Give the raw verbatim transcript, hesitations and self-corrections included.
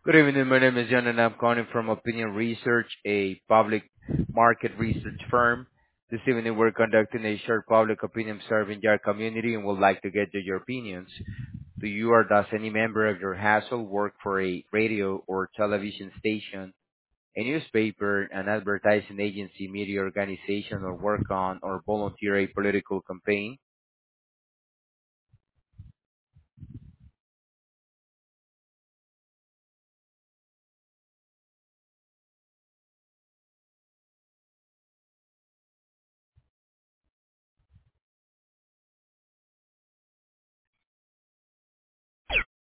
Good evening. My name is John, and I'm calling from Opinion Research, a public market research firm. This evening, we're conducting a short public opinion survey in your community and would like to get your opinions. Do you or does any member of your household work for a radio or television station, a newspaper, an advertising agency, media organization, or work on or volunteer a political campaign?